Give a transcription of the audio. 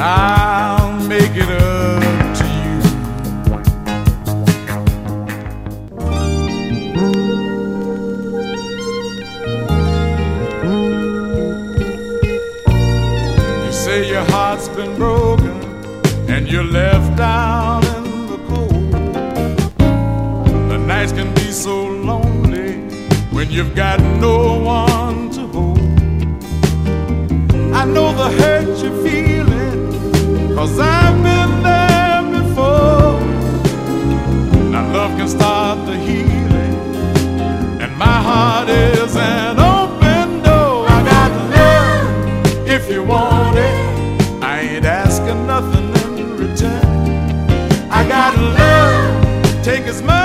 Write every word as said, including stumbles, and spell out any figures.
I'll make it up to you. You say your heart's been broken and you're left out in the cold. The nights can be so lonely when you've got no one to hold. I know the hurt you're feeling, 'cause I've been there before. Now love can start the healing, and my heart is an open door. I got love if you want it, I ain't asking nothing in return. I got love, take as much